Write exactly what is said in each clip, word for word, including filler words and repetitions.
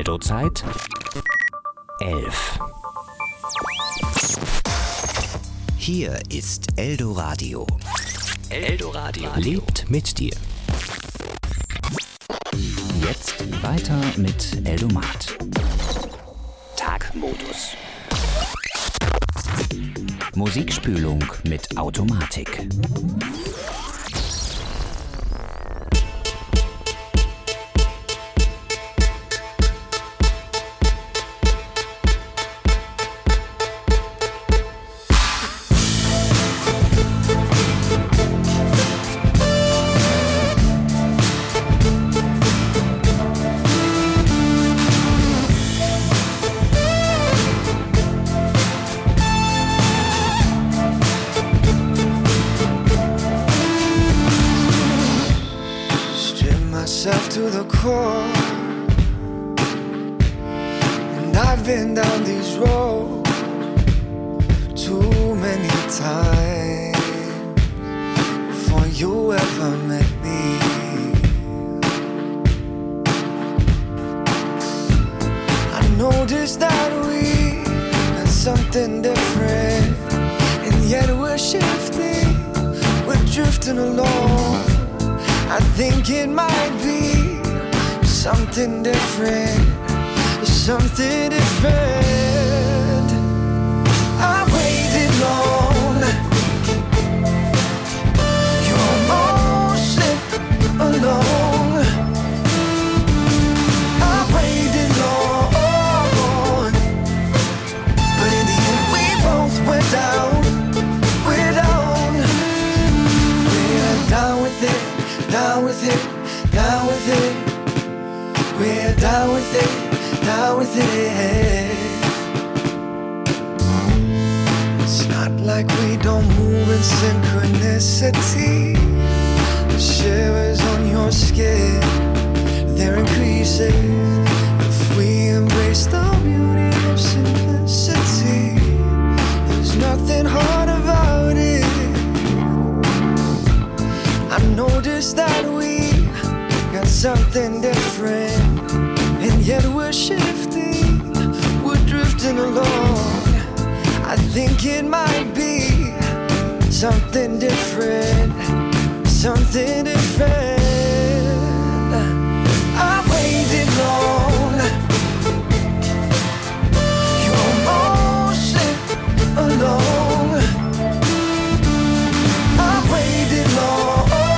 Eldo-Zeit elf. Hier ist Eldoradio. Eldoradio lebt mit dir. Jetzt weiter mit Eldomat. Tagmodus. Musikspülung mit Automatik. To the core, and I've been down these roads too many times before you ever met me. I noticed that we had something different, and yet we're shifting, we're drifting along. I think it might be something different, something different. I waited long, you almost slipped along. I waited long, but in the end we both went down, we're down, we're down with it, down with it, down with it. We're down with it, down with it. It's not like we don't move in synchronicity. The shivers on your skin, they're increasing. If we embrace the beauty of simplicity, there's nothing hard about it. I noticed that we got something different, and yet we're shifting, we're drifting along. I think it might be something different, something different. I waited long, you almost slipped along. I waited long,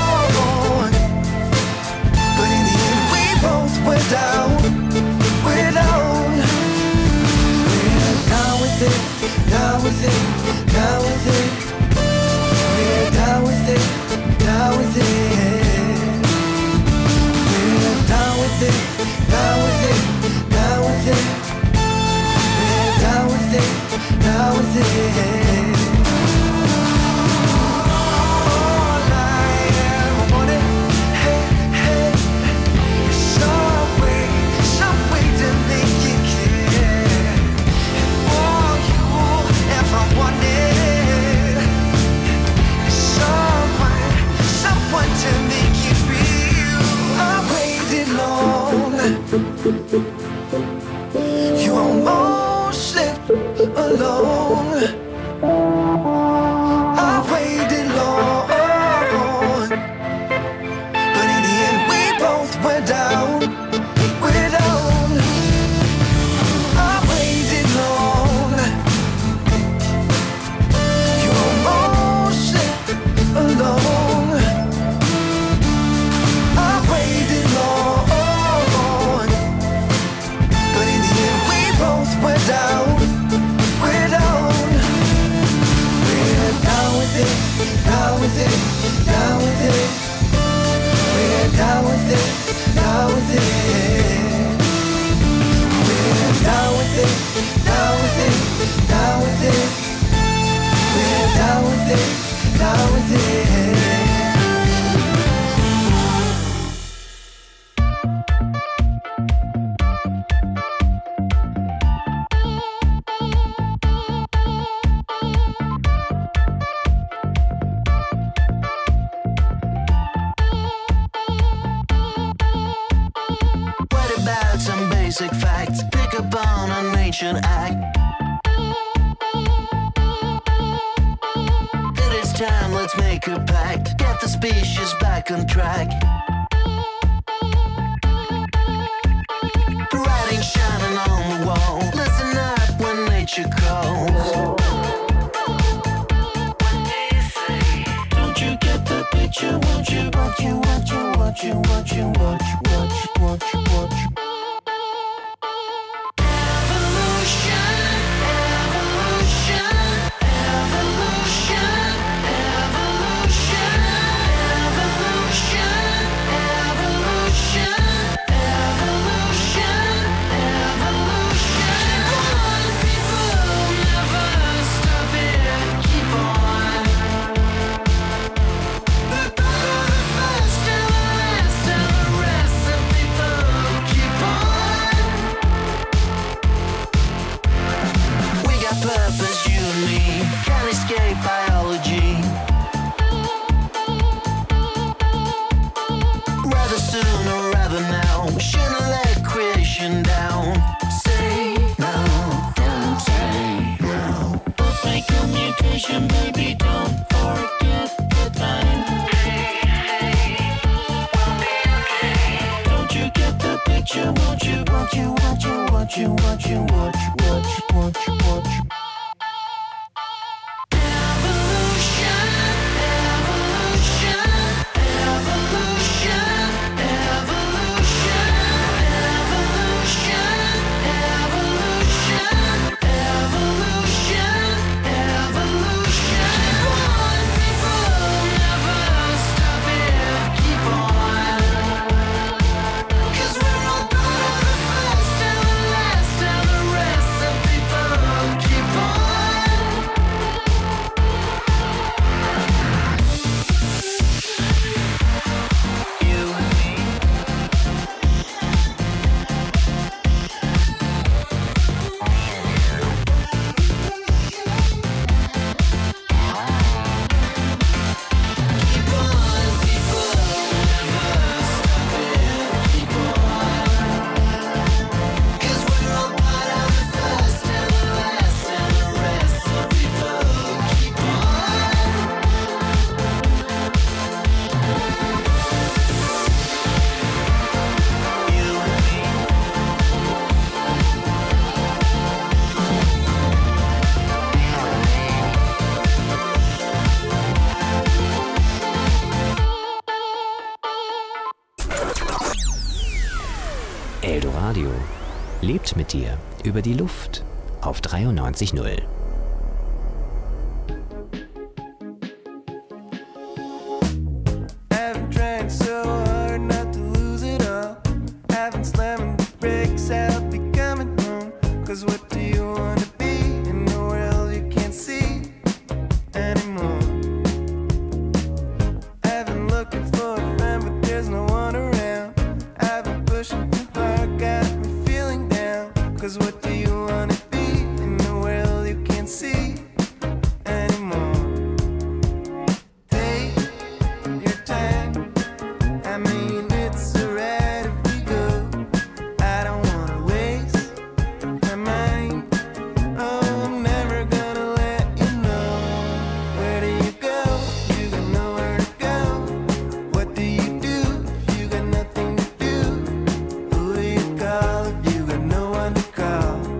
we're down, we're down. We're down with it, down with it, down with it. We're down with it, down with it. We're down with it, down with it, down with it. We're down with it, down with it. You almost slipped along. I waited long, but in the end we both went down, we're down. I waited long, you almost slipped along. I waited long, but in the end we both went down, we're down. basic facts. Pick up on an ancient act. It is time, let's make a pact. Get the species back on track. Writing shining on the wall. Listen up when nature calls. Don't you get the picture? Won't you, won't you, won't you, won't you, won't you, watch, watch, watch, watch. Purpose, you and me can't escape biology. Rather soon or rather now, we shouldn't let creation down. Say no, don't say no. Let's make a mutation, baby, don't forget the time. Hey, hey, we'll be okay. Don't you get the picture? Won't you, won't you, won't you, won't you, won't you, watch, watch, watch, watch. Eldoradio lebt mit dir über die Luft auf dreiundneunzig Komma null. Call if you got no one to call.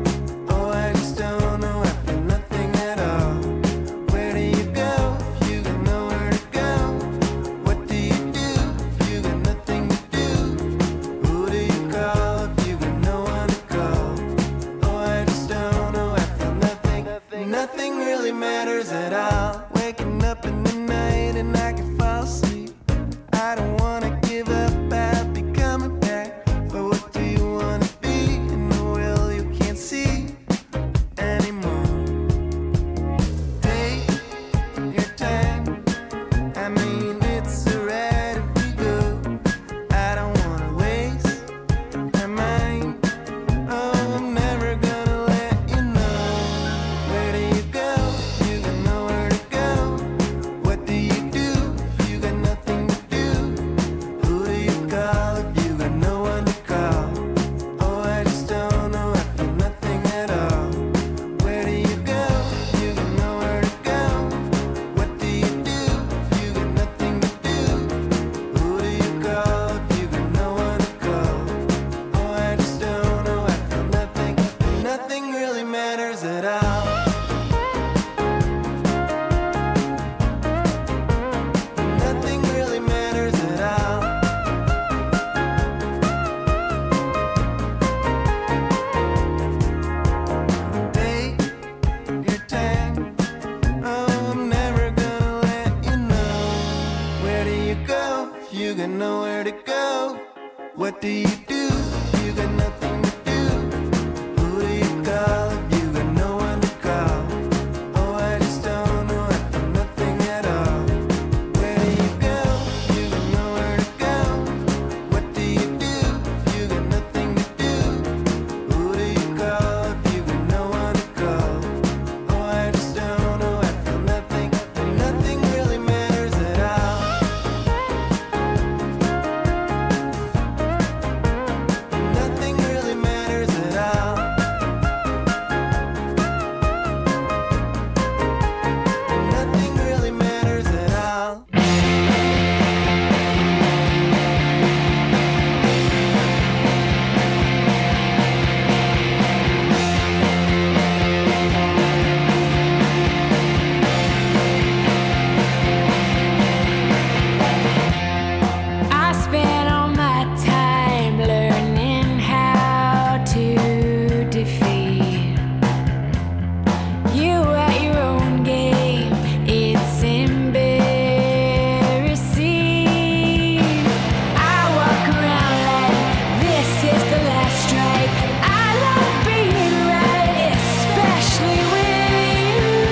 What do you do? You got nothing to do. Who do you call if you got no one to call? Oh, I just don't know. I feel nothing at all. Where do you go? You got nowhere to go. What do you do? You got nothing to do. Who do you call if you got no one to call? Oh, I just don't know. I feel nothing, and nothing really matters at all. Nothing really matters at all. Nothing really matters at all. I spent all my time learning how to defeat you at your own game. It's embarrassing. I walk around like this is the last strike. I love being right, especially with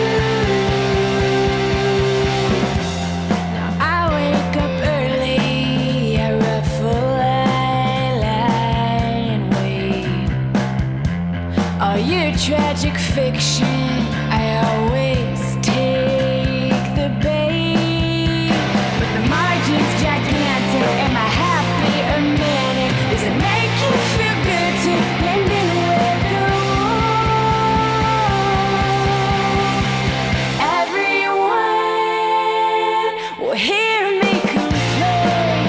you. Now I wake up early, I ruffle, I lie and wait. All your tragic fiction, I always take the bait. But the margin's gigantic, am I happy or manic? Does it make you feel good to blend in with the world? Everyone will hear me complain.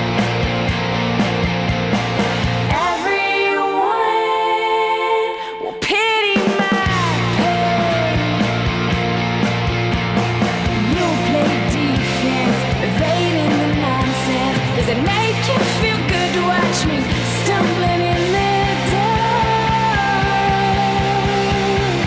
Everyone will pity my pain. You play defense, evading the nonsense. Does it make you feel good to watch me stumbling in the dark?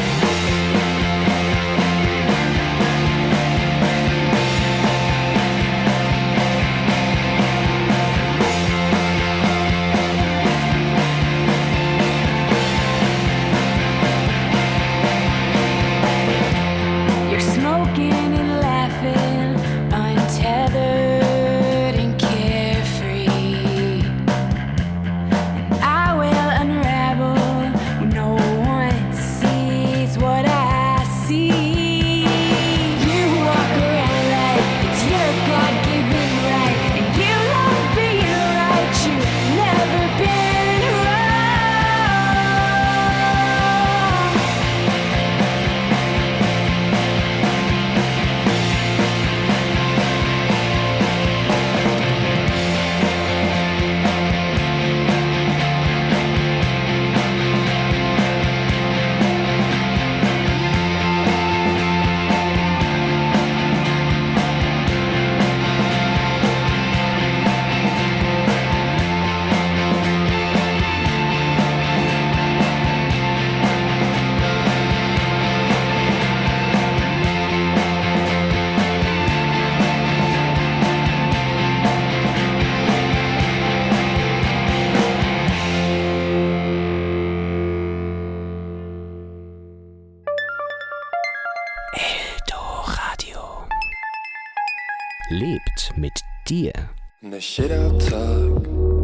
You're smoking and laughing, untethered and carefree. And I will unravel when no one sees what I see. You walk around like it's your God-given right, and you love being right. You've never been wrong. Eldoradio. Lebt mit dir. Nicht jeder Tag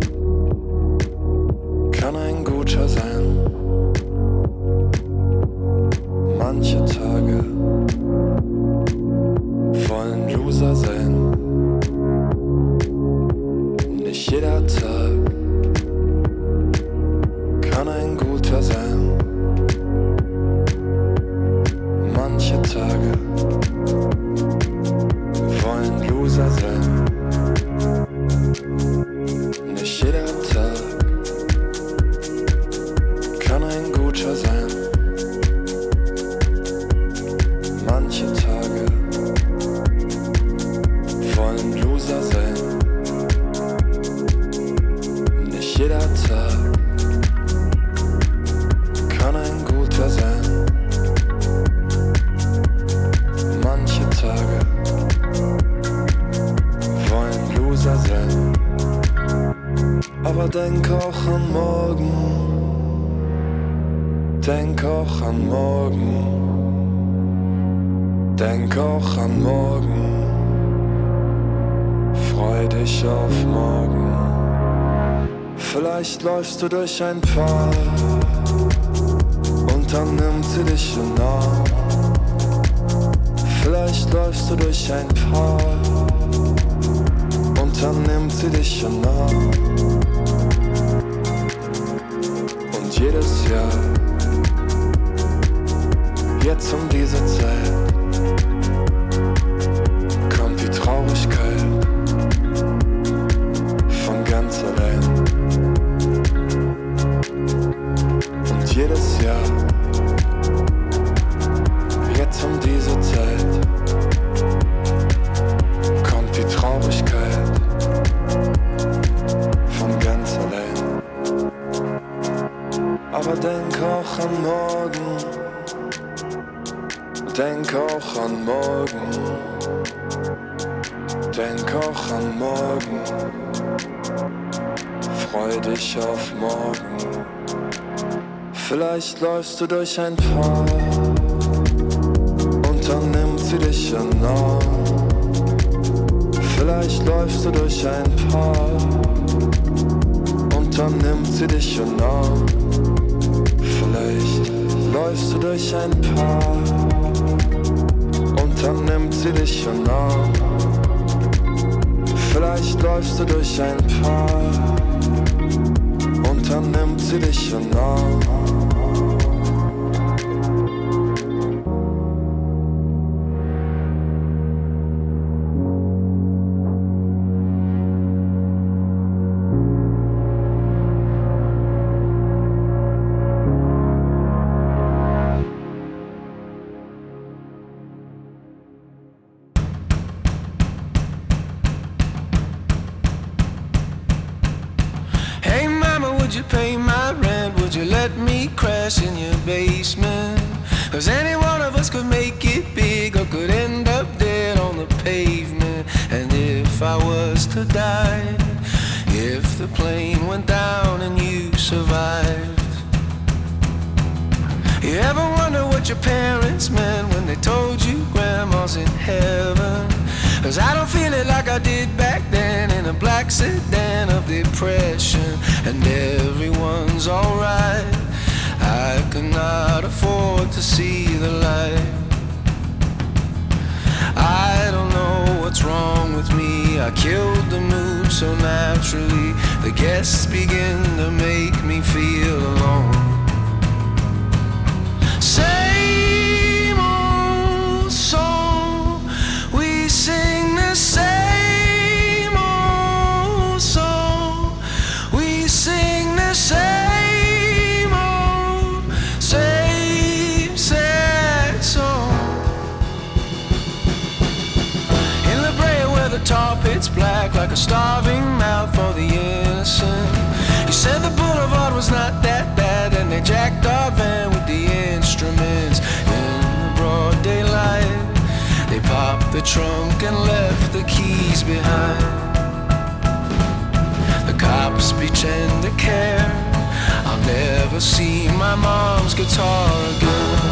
kann ein guter sein. Manche Tage wollen Loser sein. Nicht jeder Tag kann ein guter sein. Manche Tage wollen Loser sein. Nicht jeder Tag kann ein guter sein. Manche Tage wollen Loser sein. Nicht jeder Tag kann ein guter sein. Manche Tage wollen Loser sein. Aber denk auch an morgen, denk auch an morgen, denk auch an morgen, freu dich auf morgen. Vielleicht läufst du durch ein Park und dann nimmt sie dich in den Arm. Vielleicht läufst du durch ein Park und dann nimmt sie dich in den Arm. Und jedes Jahr, jetzt um diese Zeit, kommt die Traurigkeit von ganz allein. Und jedes Jahr, jetzt um diese Zeit, kommt die Traurigkeit von ganz allein. Aber denk auch an morgen, denk auch an morgen, denk auch an morgen, freu dich auf morgen. Vielleicht läufst du durch ein Park und dann nimmt sie dich in den Arm. Vielleicht läufst du durch ein Park und dann nimmt sie dich in den Arm. Vielleicht läufst du durch ein Park und dann nimmt sie dich in den Arm. Vielleicht läufst du durch ein Park und dann nimmt sie dich in den Arm. Would you pay my rent? Would you let me crash in your basement? 'Cause any one of us could make it big or could end up dead on the pavement. And if I was to die, if the plane went down and you survived, you ever wonder what your parents meant when they told you grandma's in heaven? 'Cause I don't feel it like I did back then in a black sedan of depression. And everyone's alright, I cannot afford to see the light. I don't know what's wrong with me, I killed the mood so naturally. The guests begin to make me feel alone. Same old song, we sing the same old song, we sing the same old, same sad song. In La Brea where the tar pit's black like a starving mouth for the innocent. You said the boulevard was not that bad and they jacked our van with the instruments. In the broad daylight they popped the trunk and left the keys behind. The cops pretend to care, I'll never see my mom's guitar again.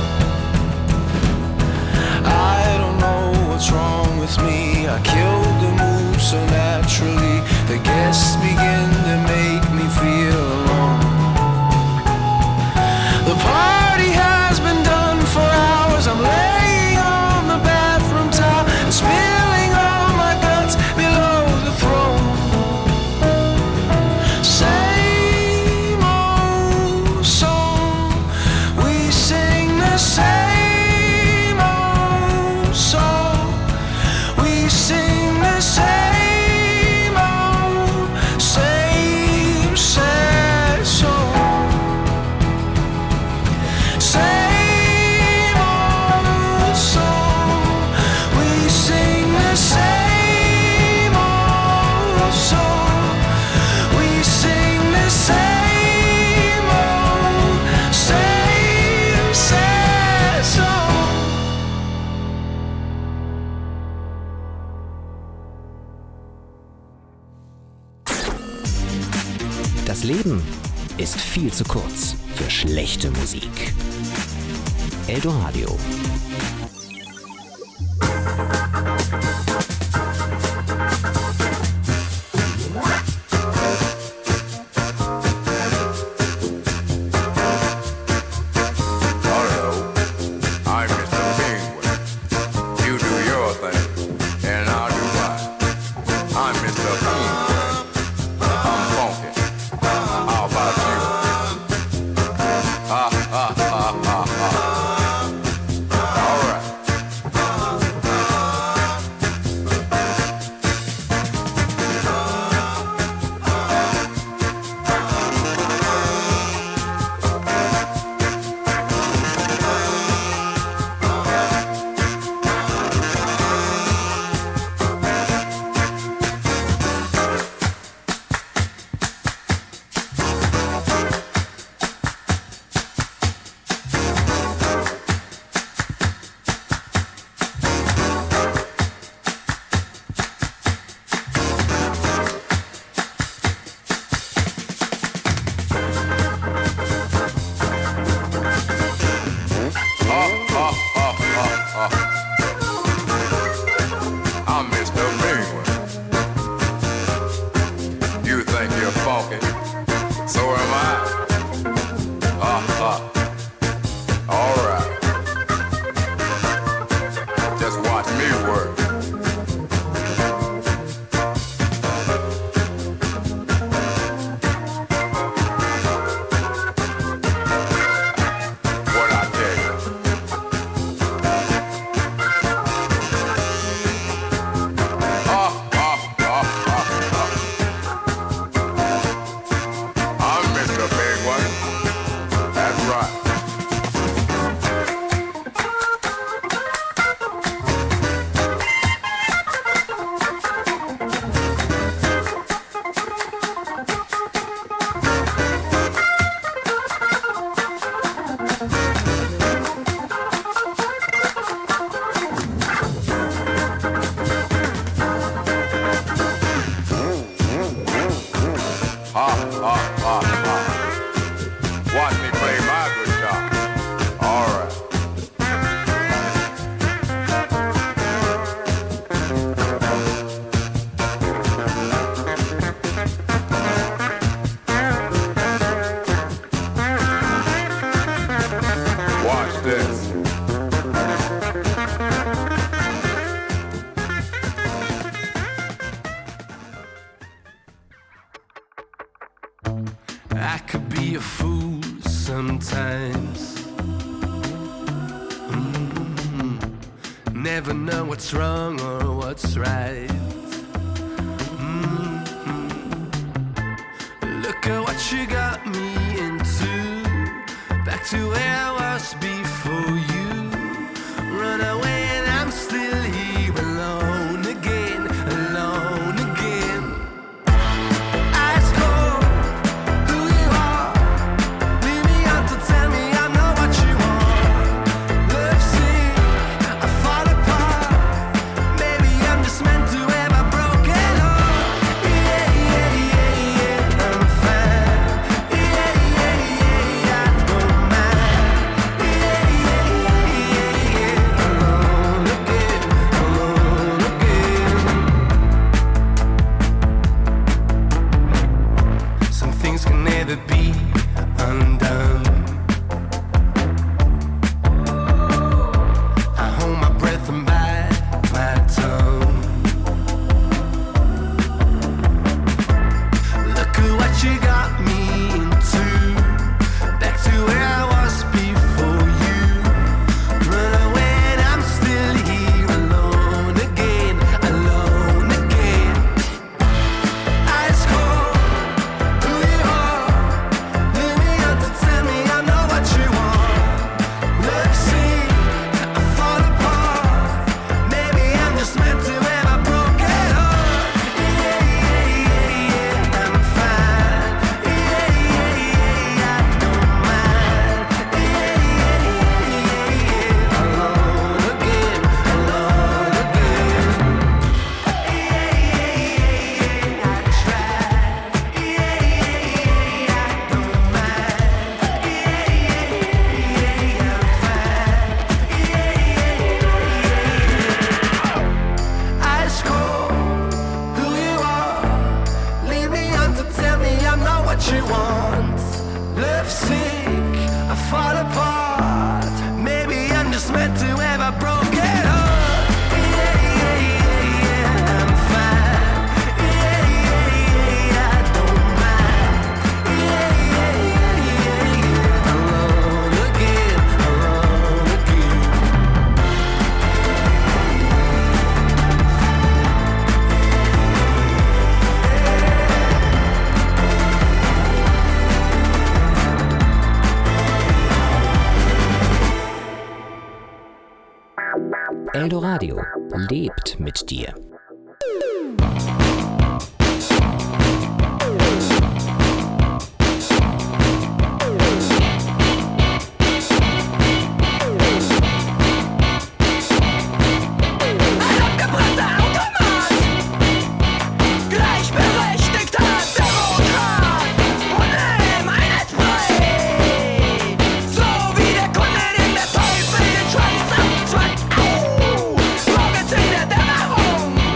I don't know what's wrong with me, I killed the mood so naturally. The guests begin to make me feel alone. The party has been done for hours, I'm laying on the bathroom towel and spilling all my guts below the throne. Same old song, we sing the same old song, we sing the same old, same Das Leben ist viel zu kurz für schlechte Musik. Eldoradio. I could be a fool sometimes. Mm-hmm. Never know what's wrong or what's right. Mm-hmm. Look at what you got me into. Back to where I was before you. Run away and I'm still here alone again, alone again. Ice cold, who you are. Leave me out to tell me I'm not what you want. Love sick, I fall apart. Maybe I'm just meant to have a broken heart. Yeah, yeah, yeah, yeah, I'm fine. Yeah, yeah, yeah, I don't mind. Yeah, yeah, yeah, yeah, yeah, alone again, alone again. Some things can never be undone. I hold my breath and bite my tongue. Look at what you got me into. Back to where I was before you. Run away and I'm still here alone again, alone again. Ice cold, who you are. Leave me out to tell me I'm left sink, I fall apart. Maybe I'm just meant to have a broken heart. Yeah, yeah, yeah, yeah, I'm fine. Yeah, yeah, yeah, yeah, I don't mind. Yeah, yeah, yeah, yeah, yeah, alone again, alone again. Eldoradio lebt mit dir. Morgens in der Dämmerung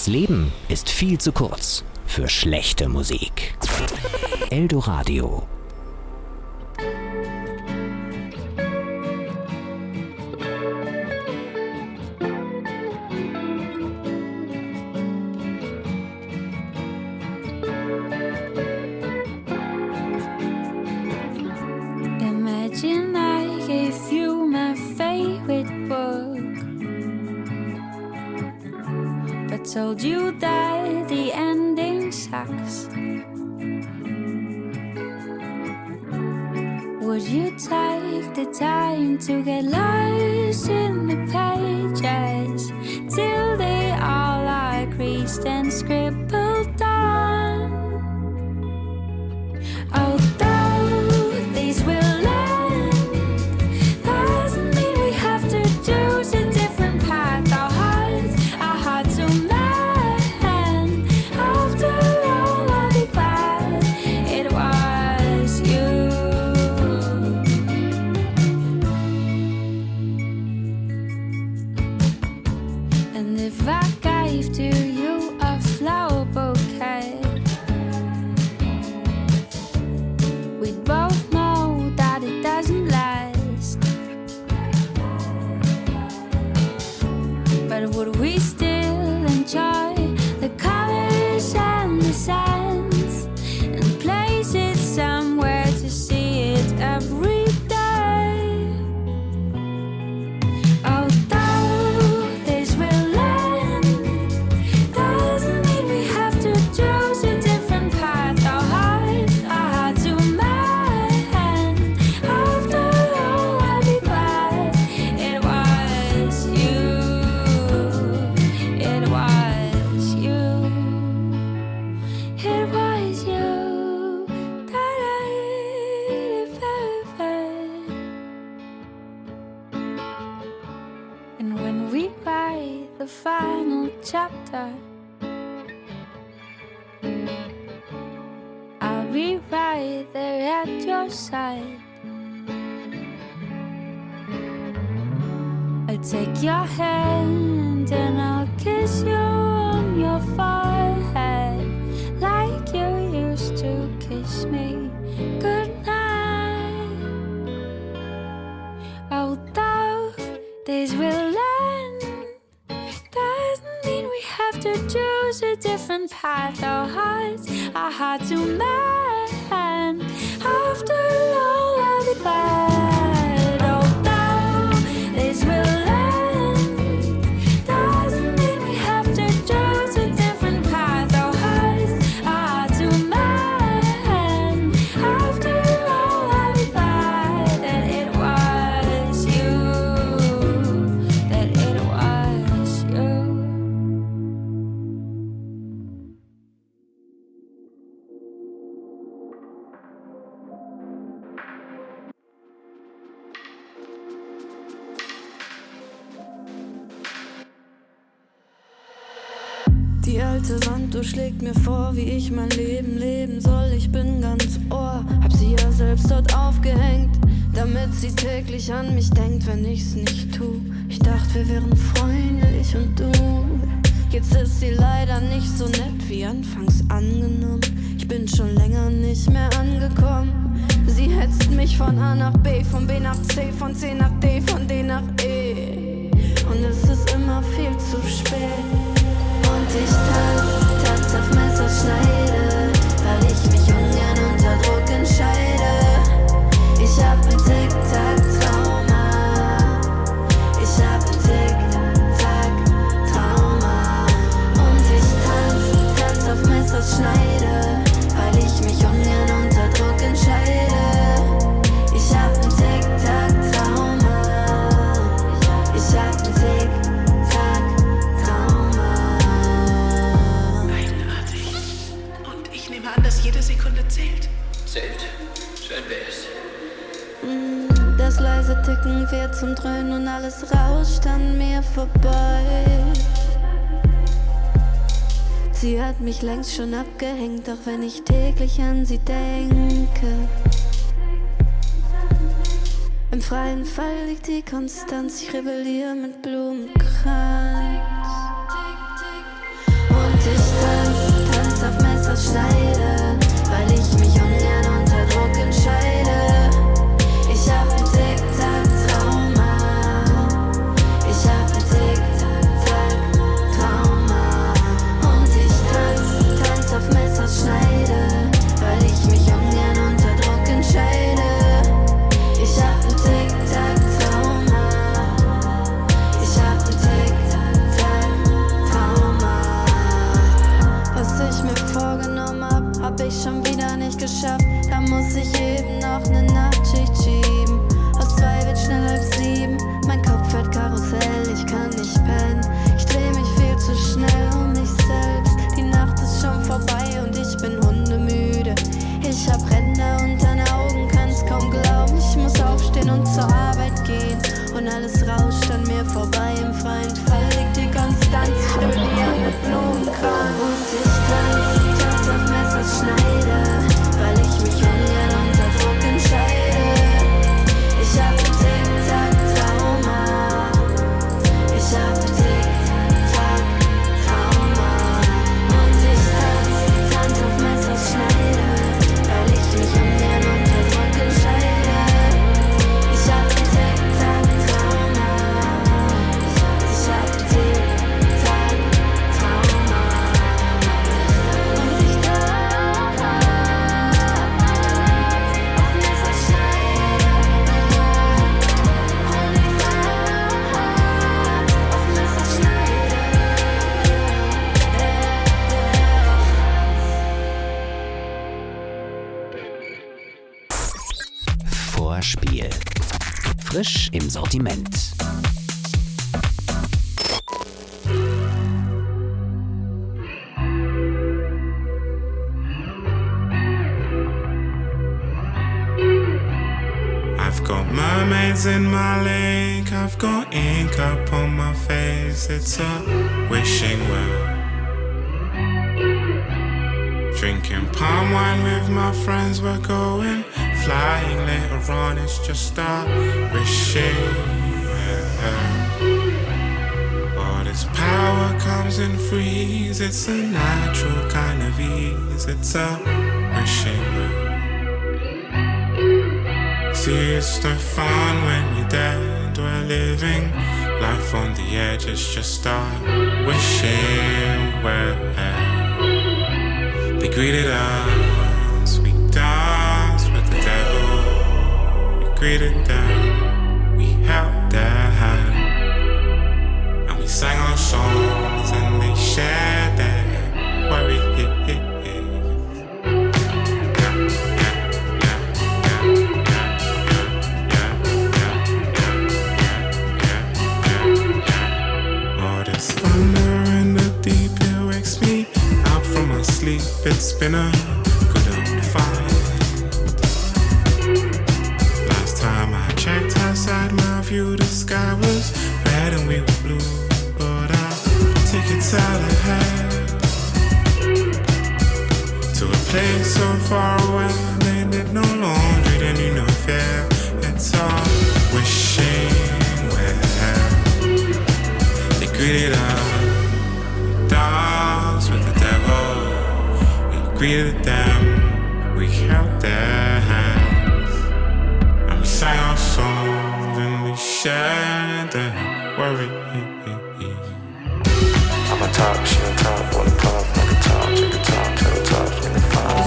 Das Leben ist viel zu kurz für schlechte Musik. Eldoradio. Imagine I gave you my favorite book, but told you that the ending sucks. Would you take the time to get lost in the pages till they all are creased and scribbled down? Although these will take your hand and I'll kiss you on your forehead like you used to kiss me goodnight. Although this will end, doesn't mean we have to choose a different path. Our hearts are hard to mend. After all, I'll be glad. Although this will die alte Wand durchschlägt mir vor, wie ich mein Leben leben soll. Ich bin ganz Ohr, hab sie ja selbst dort aufgehängt, damit sie täglich an mich denkt, wenn ich's nicht tu. Ich dachte, wir wären Freunde, ich und du. Jetzt ist sie leider nicht so nett wie anfangs angenommen. Ich bin schon länger nicht mehr angekommen. Sie hetzt mich von A nach B, von B nach C, von C nach D, von D nach E. Und es ist immer viel zu spät. Und ich tanz, tanz auf Messerschneide, weil ich mich ungern unter Druck entscheide. Ich hab ein Tick-Tack-Trauma. Ich hab ein Tick-Tack-Trauma. Und ich tanz, tanz auf Messerschneide, weil ich mich ungern unter Druck entscheide. Ich hab ein Tick-Tack-Trauma. Ich hab ein Tick-Tack-Trauma. Eigenartig. Und ich nehme an, dass jede Sekunde zählt. Zählt? Schön wär's. Das leise Ticken wird zum Dröhnen und alles rauscht an mir vorbei. Sie hat mich längst schon abgehängt, auch wenn ich täglich an sie denke. Im freien Fall liegt die Konstanz, ich rebelliere mit Blumenkranz. Messers schneide, weil ich mich ungern unter Druck entscheide. Ich hab ein Tic-Tac-Trauma. Ich hab ein Tic-Tac-Trauma. Und ich tanz, tanz auf Messers Schneide, weil ich mich ungern unter Druck entscheide. Ich hab ein Tic-Tac-Trauma. Ich hab ein Tic-Tac-Trauma. Was ich mir vorgenommen hab, hab ich schon wieder nicht geschafft. Da muss ich eben noch ne Nachtschicht schieben. Aus zwei wird schnell halb sieben. Mein Kopf fährt Karussell, ich kann nicht pennen. Ich dreh mich viel zu schnell um mich selbst. Die Nacht ist schon vorbei und ich bin hundemüde. Ich hab Ränder unter den Augen, kann's kaum glauben. Ich muss aufstehen und zur Arbeit gehen. Und alles rauscht an mir vorbei im freien Fall. Liegt die Konstanz, ich stöhne ja mit Blumenkran. Und ich tanz, tanz auf Messers Schneide, weil ich mich ungern unter Druck entscheide. Ich hab ein Tic-Tac-Trauma. Ich hab ein Tic-Tac-Trauma. Und ich tanz, tanz auf Messers Schneide, weil ich mich ungern unter Druck entscheide. Ich hab ein Tic-Tac-Trauma. Ich hab ein Tic-Tac-Trauma. Und ich tanz auf Messers Schneide. Und ich tanz auf Messers Schneide. Vorspiel. Frisch im Sortiment. I've got mermaids in my lake, I've got ink up on my face, it's a wishing well. Drinking palm wine with my friends, we're going flying later on, it's just a wishing well. All this power comes in freeze, it's a natural kind of ease, it's a wishing well. See, it's no fun when you're dead, we're living life on the edge, it's just a wishing well. They greeted us, we danced with the devil. We greeted them, we held their hand, and we sang our songs and they shared their worry. It's been a good old fight. Last time I checked outside my view, the sky was red and we were blue. But I'll take it out ahead to a place so far away. They did no laundry, they knew no fear. It's all wishing well. They greeted us, dance with the devil. Greeted them, we held their hands, and we sang our songs and we shared their worry. I'm a top, she on top, wanna pop like a top, take a top, tell the top, in the five.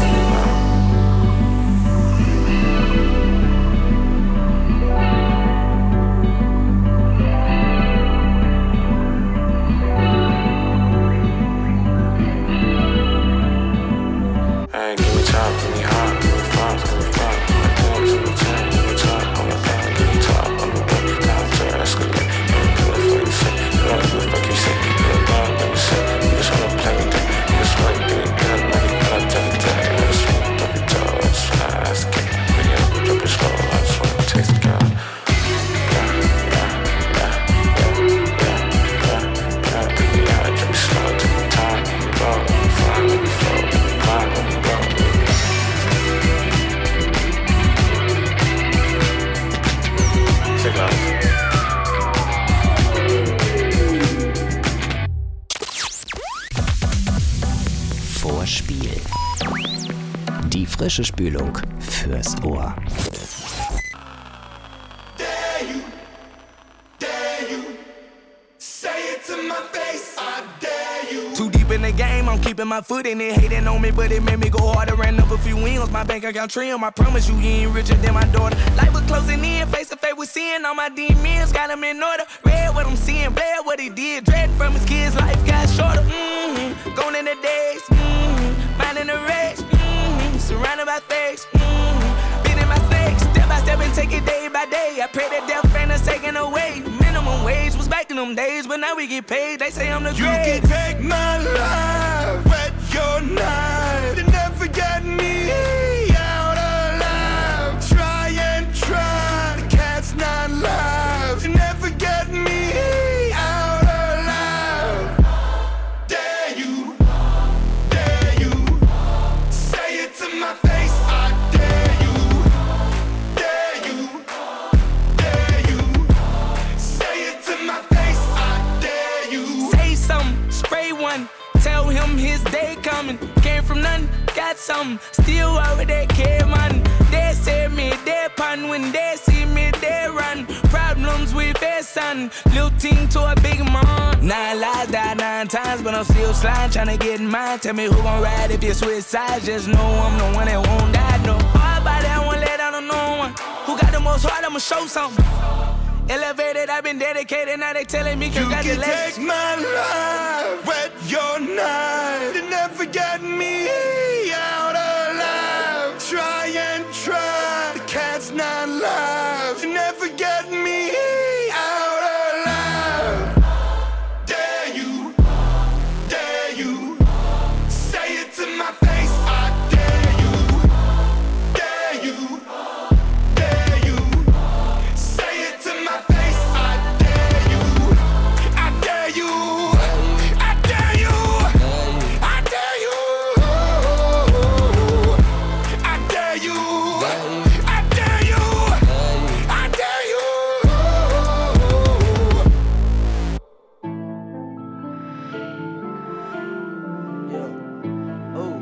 Fuck you say, you're a dog, let me say, you just wanna play me down, you just wanna get it down. Die frische Spülung fürs Ohr. Dare you, dare you, say it to my face, I dare you. Too deep in the game, I'm keeping my foot in it. Hating on me, but it made me go harder. Ran up a few wins, my bank account trim. I promise you, you ain't richer than my daughter. Life was closing in, face to face with sin. All my demons got them in order. Read what I'm seeing, bad what he did. Dread from his kids, life got shorter. Mm-hmm. Gone in the days, mm-hmm. Minding the race, mm-hmm. Surrounded by fakes, mm-hmm. Been in my snakes, step by step and take it day by day. I pray that death ain't us taken away. Minimum wage was back in them days, but now we get paid. They say I'm the You great. can take my life, wet your knife, and never get me out alive. Try and try, the cat's not live, and never get me out alive. Dare you, dare you, say it to my face, I dare you, dare you, dare you, say it to my face, I dare you. Say something, spray one. Tell him his day coming. Came from nothing, got something. Still over there, care money. They say me, they pun. When they see me, they run. Problems with their son. Little team to a big mom. Nine lives, died nine times, but I'm still sliding, trying to get in mine. Tell me who gon' ride if you switch sides. Just know I'm the one that won't die, no. Hard body, I won't let down on no one. Who got the most heart, I'ma show something. Elevated, I've been dedicated, now they telling me congratulations. You can take my life, wet your knife, and never get me out alive. Try and try, the cat's not live, and never get me out alive. Dare you, dare you, say it to my face, I dare you, dare you, dare you, say it to my face, I dare you, I dare you, I dare you, I dare you, I dare you, I dare you, I dare you. Yeah. Oh.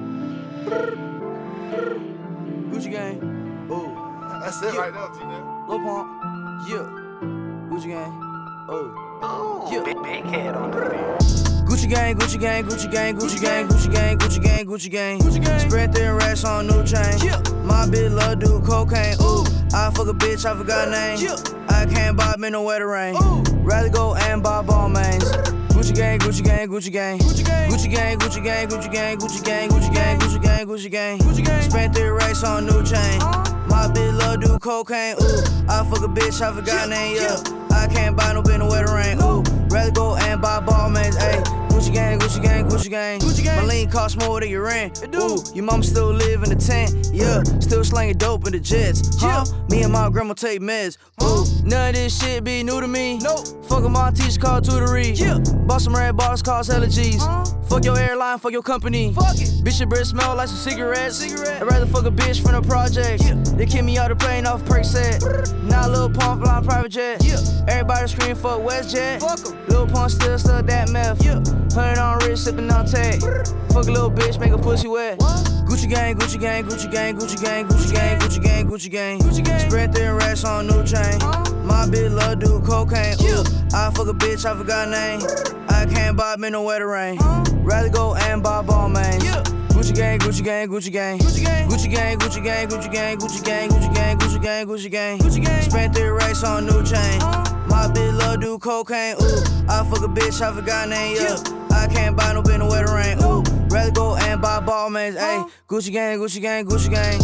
Gucci gang. Oh. That's it right now, T-Net. Lil Pump. Yeah. Gucci gang. Oh. Yeah. Big, big head on the Gucci gang, Gucci gang, Gucci gang, Gucci gang, Gucci gang, Gucci gang, Gucci gang. Gucci gang. Spread thin racks on new chain. Yeah. My bitch love do cocaine. Ooh. I fuck a bitch, I forgot name. Yeah. I can't buy me no wetter rain. Ooh. Rather go and buy ball mains. Gucci gang, Gucci gang, Gucci gang, Gucci gang, Gucci gang, Gucci gang, Gucci gang, Gucci gang, Gucci gang, Gucci gang, Gucci gang, Gucci gang. Spent three racks on new chain. My bitch love do cocaine. Ooh, I fuck a bitch, I forgot name. Yeah, I can't buy no bin no wetter rain. Ooh, rather go and buy ball mains. Ayy, Gucci gang, Gucci gang, Gucci gang, Gucci gang. My lean cost more than your rent. Ooh, your mama still live in the tent. Yeah, still slanging dope in the jets. Huh? Me and my grandma take meds. Ooh, none of this shit be new to me. Nope. Fuck with my teacher called tutory. Yeah. Bought some red bars, cause hella G's. Uh-huh. Fuck your airline, fuck your company. Fuck it. Bitch, your breath smell like some cigarettes. Cigarette. I'd rather fuck a bitch from the project. Yeah. They kick me out the plane off Percocet. Now Lil Pump flying private jet. Yeah. Everybody scream fuck WestJet. Fuck em. Lil Pump still stuck that meth. Yeah. Hundred on wrist, sippin' on tag. Fuck a little bitch, make a pussy wet. What? Gucci gang, Gucci gang, Gucci gang, Gucci gang, Gucci gang, Gucci gang, Gucci gang, Gucci gang. Spread thin racks on new chain. My bitch love do cocaine. Ooh, I fuck a bitch, I forgot name. I can't buy me no wetter rain. Rather go and buy ball mains. Gucci gang, Gucci gang, Gucci gang, Gucci gang, Gucci gang, Gucci gang, Gucci gang, Gucci gang, Gucci gang, Gucci gang, Gucci gang, Gucci gang. Spent three racks on new chain. My bitch love do cocaine. Ooh, I fuck a bitch, I forgot name. Yeah, I can't buy no bin no wetter rain. Ooh, rather go and buy ball mains. Ayy, Gucci gang, Gucci gang, Gucci gang.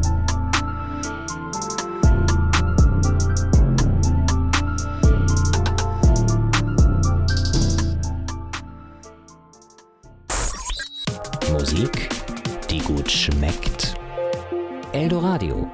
Musik, die gut schmeckt. Eldoradio.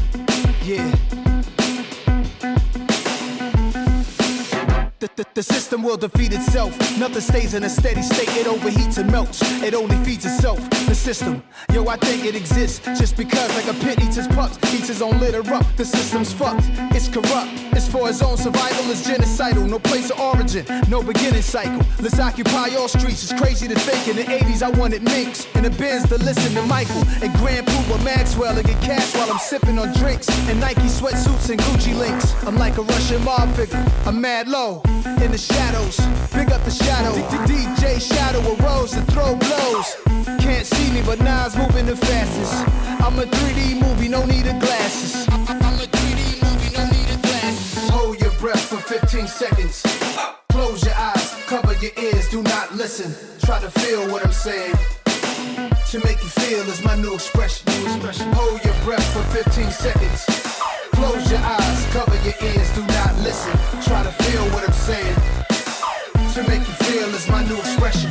The, the, the system system will defeat itself. Nothing stays in a steady state, it overheats and melts. It only feeds itself, the system. Yo, I think it exists just because, like a pit eats his pups, eats his own litter up. The system's fucked, it's corrupt. It's for his own survival, it's genocidal. No place of origin, no beginning cycle. Let's occupy all streets, it's crazy to think. In the eighties, I wanted minks in the Benz to listen to Michael and Grand Poopa Maxwell and get cash while I'm sipping on drinks and Nike sweatsuits and Gucci links. I'm like a Russian mob figure, I'm mad low in the shadows. Big up the shadow, D J Shadow arose to throw blows. Can't see me, but Nas moving the fastest. I'm a three D movie, no need of glasses. I'm a three D movie, no need of glasses. Hold your breath for fifteen seconds. Close your eyes, cover your ears, do not listen. Try to feel what I'm saying. To make you feel is my new expression. Hold your breath for fifteen seconds. Close your eyes, cover your ears, do not listen. Try to feel what I'm saying. To make you feel is my new expression.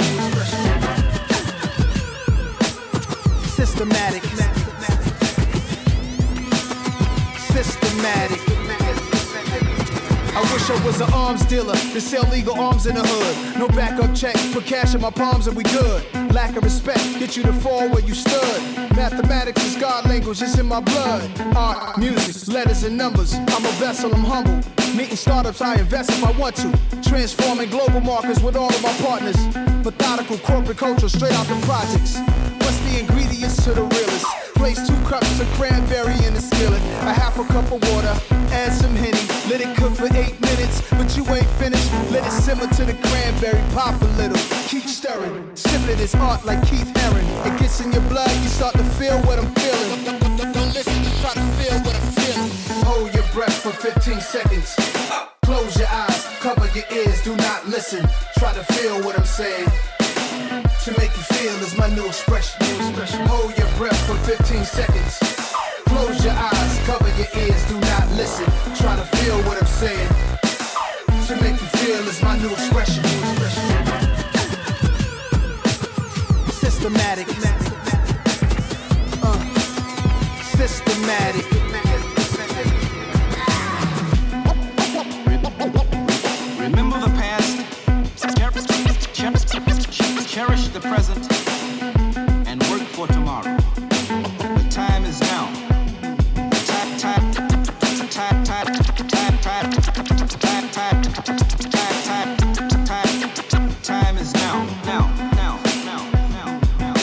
Systematic. Systematic. I wish I was an arms dealer to sell legal arms in the hood. No backup check, put cash in my palms and we good. Lack of respect, get you to fall where you stood. Mathematics is God language, it's in my blood. Art, music, letters and numbers. I'm a vessel, I'm humble. Meeting startups, I invest if I want to. Transforming global markets with all of my partners. Methodical corporate culture straight out the projects. What's the ingredients to the realest? Place two cups of cranberry in the skillet. A half a cup of water, add some Henny. Let it cook for eight minutes, but you ain't finished. Let it simmer to the cranberry, pop a little. Keep stirring, sip it, it's art like Keith Haring. It gets in your blood, you start to feel what I'm feeling. Don't, don't, don't, don't listen, just try to feel what I'm feeling. Hold your breath for fifteen seconds. Close your eyes, cover your ears, do not listen. Try to feel what I'm saying. To make you feel is my new expression. Hold your breath for fifteen seconds. Close your eyes, cover your ears, do not listen. Try to feel what I'm saying. To make you feel is my new expression. Systematic. Uh, systematic. Remember the past, cherish the present, and work for tomorrow. The time is now. Time, time, time, time, time, time, time, time, time, time, time is now, now, now, now, now, now.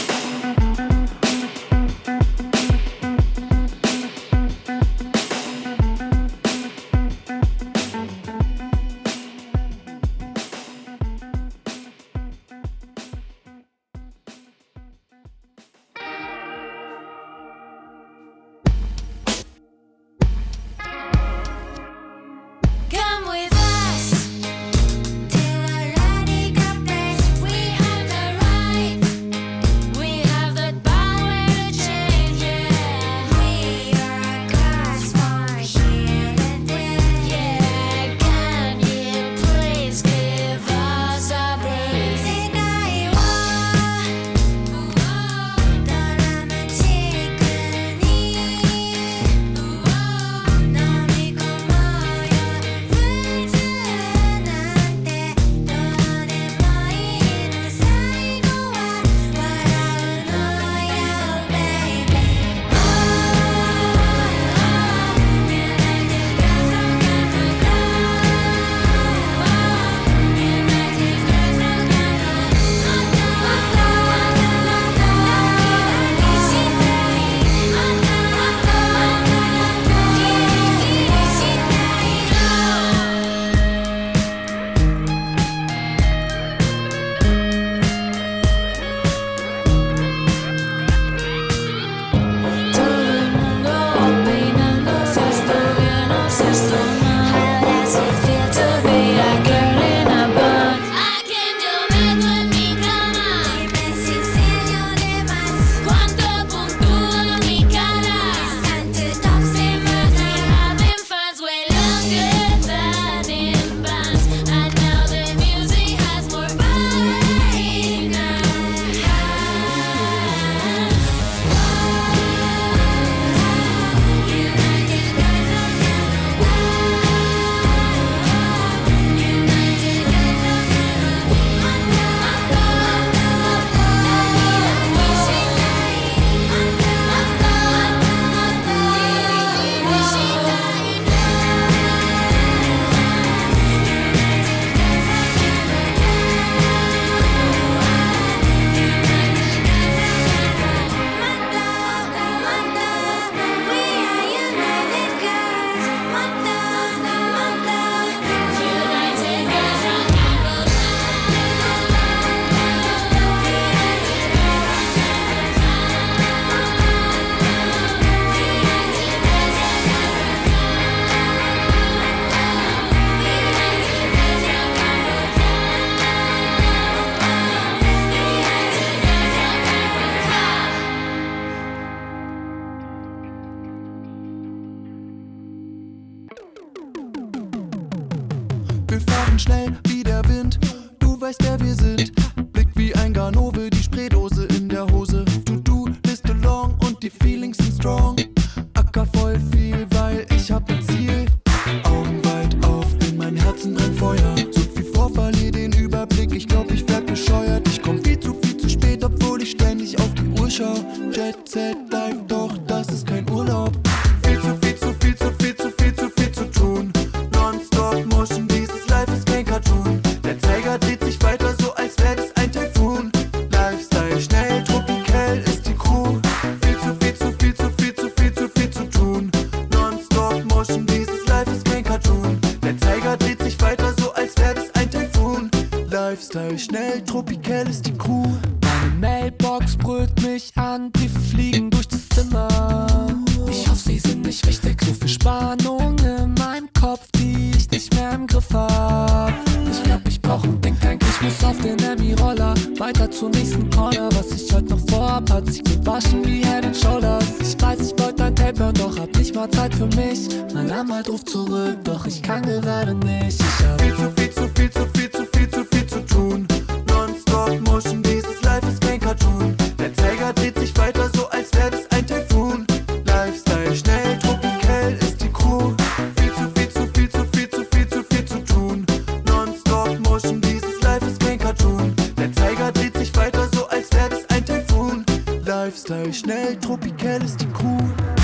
weiß, der wir sind. Blick wie ein Ganove, die Spraydose in der Hose. To-do, Liste long und die Feelings sind strong. Acker voll viel, weil ich hab ein Ziel. Augen weit auf, in meinem Herzen brennt Feuer. So viel vor, verlier den Überblick, ich glaub, ich werd bescheuert. Ich komm viel zu viel zu spät, obwohl ich ständig auf die Uhr schau. Jet Set Life, doch das ist kein Urlaub. Viel zu viel, zu viel, zu viel, zu viel, zu viel zu tun. Non-stop Motion, dieses Life ist kein Cartoon. Der Zeiger dreht sich weiter, so als wär das ein Taifun. Lifestyle, schnell, tropikell ist die Crew. Viel zu viel, zu viel, zu viel, zu viel, zu viel zu tun. Non-stop Motion, dieses Life ist kein Cartoon. Der Zeiger dreht sich weiter, so als wär das ein Taifun. Lifestyle, schnell, tropikell ist die Crew. Meine Mailbox brüllt mich an, die fliegen durch das Zimmer. Ich hoffe, sie sind nicht wichtig. So viel Spannung in meinem Kopf, die ich nicht mehr im Griff hab. Ich glaub, ich brauch ein Denktank, ich muss auf den Emmy-Roller. Weiter zur nächsten Corner, was ich heute noch vorhab, hat sich gewaschen wie Head and Shoulders. Ich weiß, ich wollte ein Tape hören, doch hab nicht mal Zeit für mich. Mein Anwalt ruft zurück, doch ich kann gerade nicht. Ich hab viel zu viel, zu viel, zu viel, zu viel, zu viel zu tun. Non-stop Motion, dieses Life ist kein Cartoon. Der Zeiger dreht sich weiter, so als wär das ein Taifun. Lifestyle, schnell, tropikell ist die Crew. Viel zu viel, zu viel, zu viel, zu viel, zu viel zu tun. Non-stop Motion, dieses Life ist kein Cartoon. Der Zeiger dreht sich weiter, so als wär das ein Taifun. Lifestyle, schnell, tropikell ist die Crew.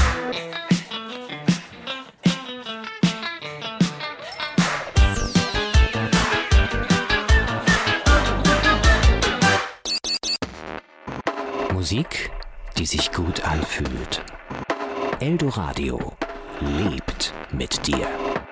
Musik, die sich gut anfühlt. Eldoradio lebt mit dir.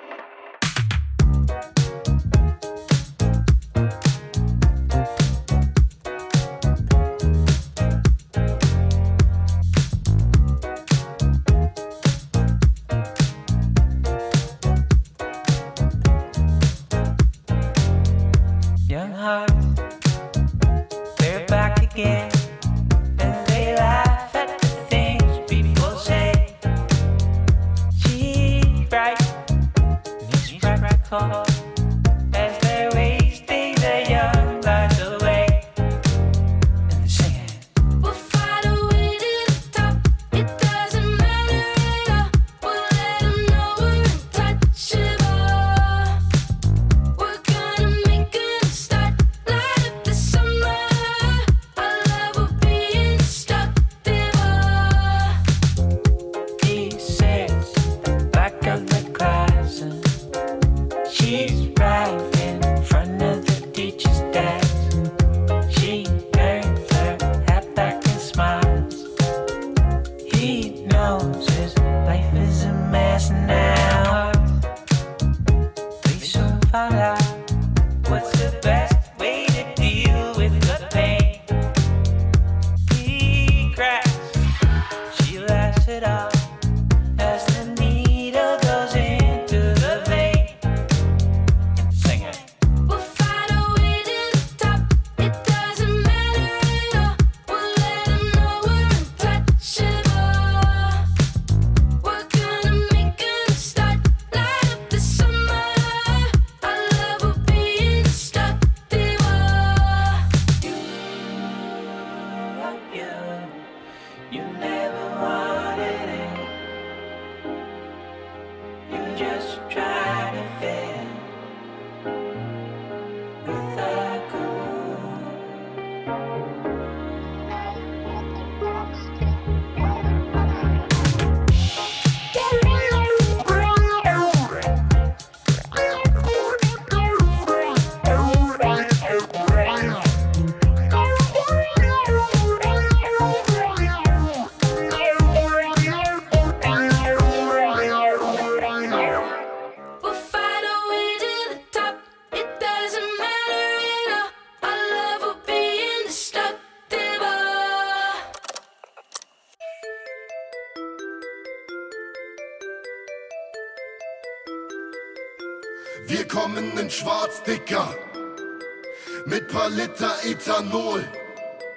Young hearts, they're back again. And they laugh at the things people say. She's bright, and he's practical. As they're wasting their young lives away. And they're singing. We'll fight our way to the top. It doesn't matter at all. We'll let them know we're untouchable. We're gonna make a start. Light up the summer. Our love will be indestructible. He sits back of the class and she's right in front of the teacher's desk. She turns her head back and smiles. He knows his life is a mess now. We soon found out what's the best way to deal with the pain. He cracks, she laughs it off as the needle goes into the vein. Sing it. We'll fight our way to the top. It doesn't matter at all. We'll let them know we're untouchable. We're gonna make a start. Light up the summer. Our love will be indestructible. You, you never wanted it. You just try to fit in with the cool. We'll fight our way to the top. It doesn't matter at all. Our love will be indestructible. Wir kommen in schwarz, Dicker, mit paar Liter Ethanol.